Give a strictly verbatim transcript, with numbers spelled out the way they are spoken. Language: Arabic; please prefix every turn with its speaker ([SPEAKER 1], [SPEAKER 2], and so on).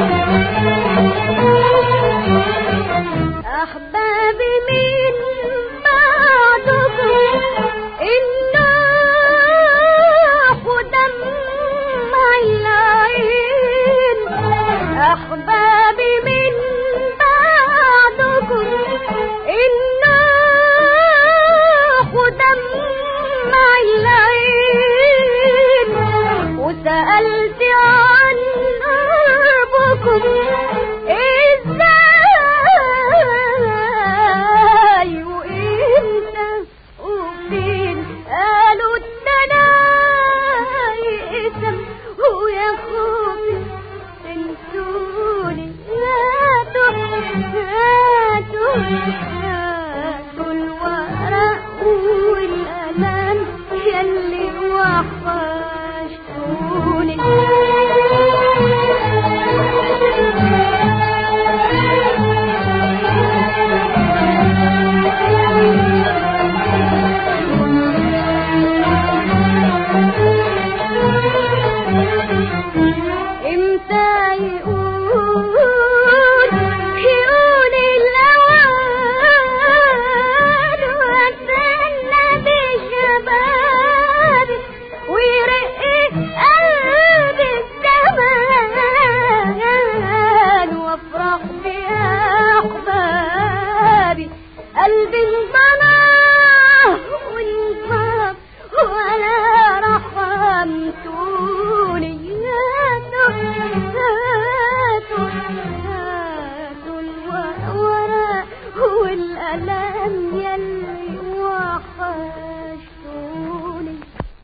[SPEAKER 1] أحبابي من بعدكم النوح ودمع العين، أحبابي من بعدكم النوح ودمع العين، وسألت عن قربكم ازاي وامتى وفين، قالوا التلاقي اسم ويا خوفي تنسوني، هاتوا هاتوا هاتوا الورق والقلم يلي وحشتوني. امتى